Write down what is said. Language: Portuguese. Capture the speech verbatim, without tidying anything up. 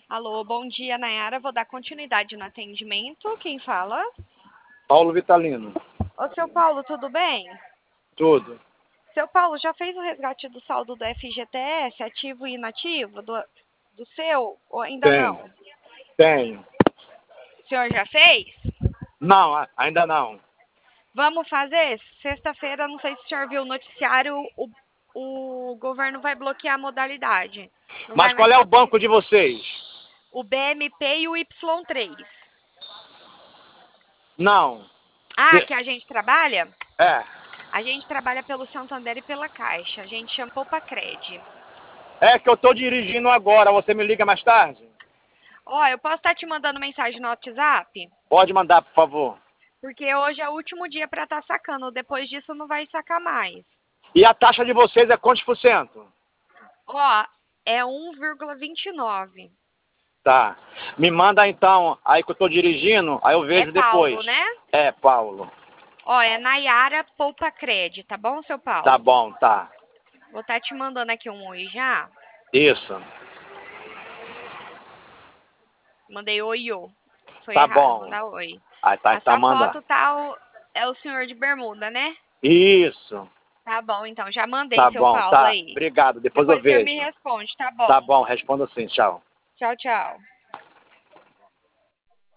Alô, bom dia, Nayara. Vou dar continuidade no atendimento. Quem fala? Paulo Vitalino. Ô, seu Paulo, tudo bem? Tudo. Seu Paulo, já fez o resgate do saldo do F G T S, ativo e inativo, do, do seu, ou ainda Tenho. não? Tenho. O senhor já fez? Não, a- ainda não. Vamos fazer? Sexta-feira, não sei se o senhor viu o noticiário, o, o governo vai bloquear a modalidade. Não vai Mas mais qual é o fazer banco de vocês? o B M P e o Y três. Não. Ah, De- que a gente trabalha? É. A gente trabalha pelo Santander e pela Caixa. A gente chama Poupa Cred. É que eu tô dirigindo agora. Você me liga mais tarde? Ó, eu posso estar te mandando mensagem no WhatsApp? Pode mandar, por favor. Porque hoje é o último dia para estar sacando. Depois disso não vai sacar mais. E a taxa de vocês é quantos por cento? Ó, é um vírgula vinte e nove. Tá. Me manda então, aí que eu tô dirigindo, aí eu É vejo depois. Paulo, né? É, Paulo. Ó, é Nayara Poupa Cred, tá bom, seu Tá Paulo? bom, tá. Vou estar te mandando aqui um oi já. Isso. Mandei oi, ô. Foi Tá errado, bom. mandar oi. Aí tá, A tá, sua manda. foto tá o, é o senhor de bermuda, né? Isso. Tá bom, então. Já mandei, Tá seu bom, Paulo tá. aí. Obrigado. Depois eu Depois o senhor me vejo. responde, tá Tá bom? bom, respondo assim. Tchau. Tchau, tchau.